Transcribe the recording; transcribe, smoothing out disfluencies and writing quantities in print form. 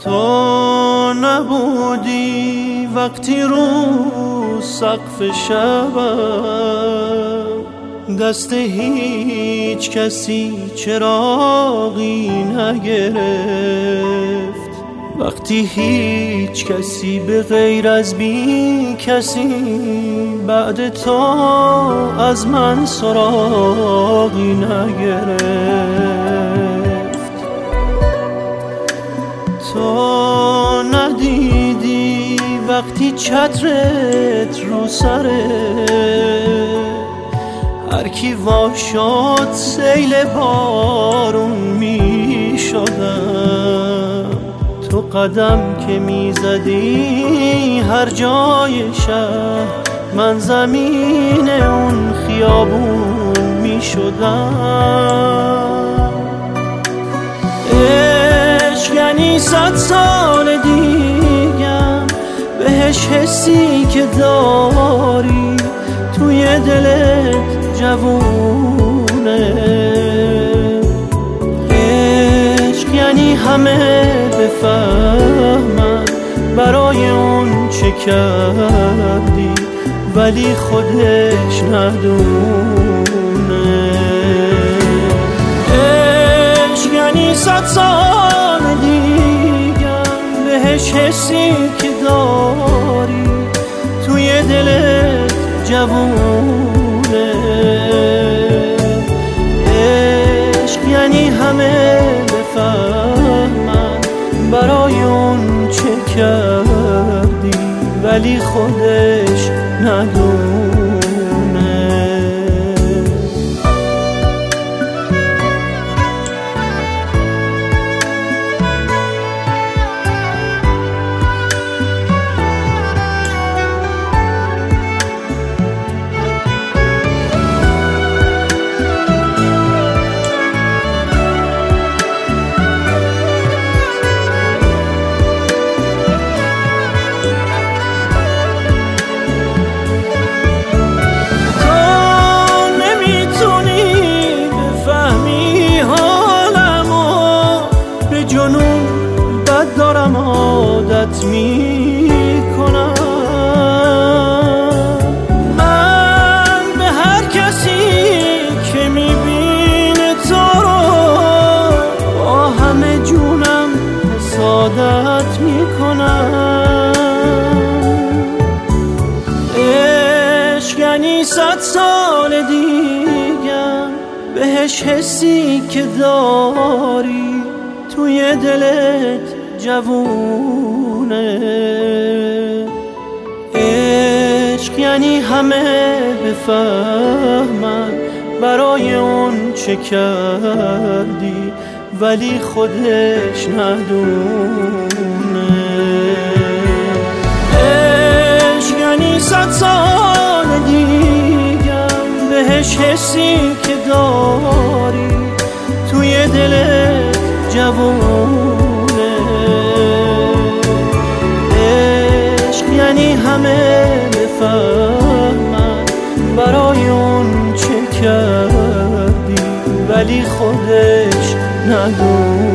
تو نبودی وقتی رو سقف شبم دست هیچ کسی چراغی نگرفت، وقتی هیچ کسی به غیر از بی کسی بعد تو از من سراغی نگرفت. تو ندیدی وقتی چترت رو سره هر کی وا شد سیل بارون می شدم. تو قدم که می زدی هر جای شهر من زمین اون خیابون می شدم. عشق یعنی 100 سال دیگم بهش حسی که داری توی دلت جوونه. عشق یعنی همه بفهمن برای اون چه کردی ولی خودش ندونه. عشق یعنی 100 سال دیگم بهش حسی که داری توی دلت جوونه. عشق یعنی همه بفهمن برای اون چه کردی ولی خودش ندونه. جنون بد دارم عادت میکنم. من به هر کسی که میبینه تو رو با همه جونم حسادت میکنم. عشق یعنی 100 سال دیگم بهش حسی که داری توی دلت جوونه. عشق یعنی همه بفهمن برای اون چه کردی ولی خودش ندونه. عشق یعنی 100 سال دیگم بهش حسی که داری توی دلت جوونه. عشق یعنی همه بفهمن برای اون چه کردی ولی خودش ندونه.